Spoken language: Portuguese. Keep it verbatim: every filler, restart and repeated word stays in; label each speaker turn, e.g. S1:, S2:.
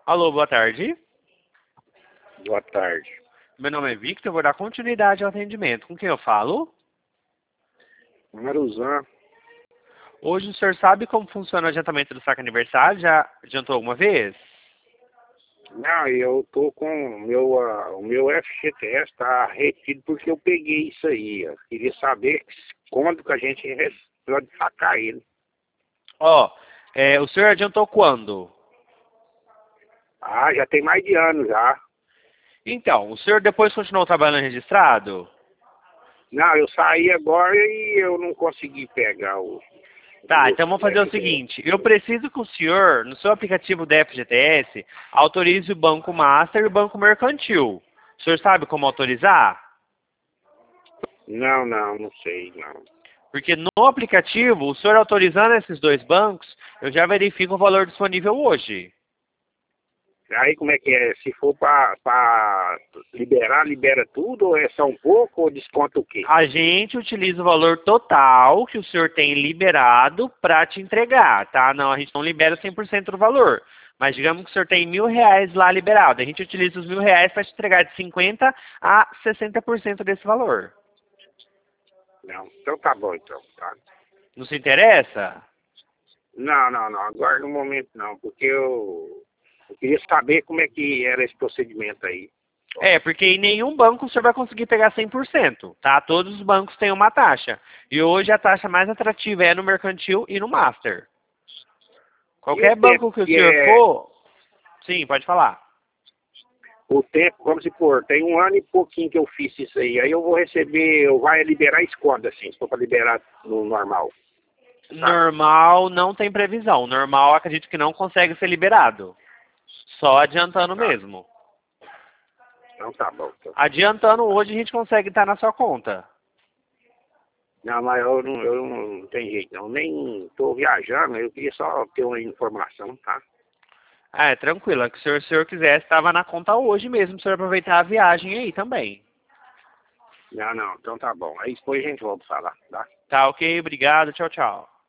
S1: Alô, boa tarde.
S2: Boa tarde.
S1: Meu nome é Victor, vou dar continuidade ao atendimento. Com quem eu falo?
S2: Maruzan.
S1: Hoje o senhor sabe como funciona o adiantamento do saque aniversário? Já adiantou alguma vez?
S2: Não, eu tô com o meu, uh, o meu F G T S tá retido porque eu peguei isso aí. Eu queria saber quando que a gente pode sacar ele.
S1: Ó, é, o senhor adiantou quando?
S2: Ah, já tem mais de ano já.
S1: Então, o senhor depois continuou trabalhando registrado?
S2: Não, eu saí agora e eu não consegui pegar o,
S1: Tá,
S2: o
S1: então vamos fazer o
S2: F G T S.
S1: seguinte. Eu preciso que o senhor, no seu aplicativo da F G T S, autorize o Banco Master e o Banco Mercantil. O senhor sabe como autorizar?
S2: Não, não, não sei, não.
S1: Porque no aplicativo, o senhor autorizando esses dois bancos, eu já verifico o valor disponível hoje.
S2: Aí como é que é? Se for para liberar, libera tudo? Ou é só um pouco ou desconta o quê?
S1: A gente utiliza o valor total que o senhor tem liberado para te entregar, tá? Não, a gente não libera cem por cento do valor. Mas digamos que o senhor tem mil reais lá liberado. A gente utiliza os mil reais para te entregar de cinquenta por cento a sessenta por cento desse valor.
S2: Não, então tá bom então, tá?
S1: Não se interessa?
S2: Não, não, não. Agora no momento não, porque eu, eu queria saber como é que era esse procedimento aí.
S1: É, porque em nenhum banco o senhor vai conseguir pegar cem por cento, tá? Todos os bancos têm uma taxa. E hoje a taxa mais atrativa é no Mercantil e no Master.
S2: E o
S1: Qualquer
S2: tempo
S1: banco que o
S2: que
S1: senhor
S2: é,
S1: for... Sim, pode falar.
S2: o tempo, vamos supor, tem um ano e pouquinho que eu fiz isso aí, aí eu vou receber, eu vai liberar isso quando, assim, se for para liberar no normal, sabe?
S1: Normal não tem previsão. Normal acredito que não consegue ser liberado. Só adiantando
S2: Tá.
S1: mesmo.
S2: Então tá bom. Então.
S1: Adiantando hoje a gente consegue estar na sua conta.
S2: Não, mas eu não, eu não, não tem jeito não, nem estou viajando, eu queria só ter uma informação, tá?
S1: Ah, é tranquilo. É que se o senhor quisesse, estava na conta hoje mesmo, para o senhor aproveitar a viagem aí também.
S2: Não, não, então tá bom. Aí depois a gente volta a falar, tá?
S1: Tá ok? Obrigado. Tchau, tchau.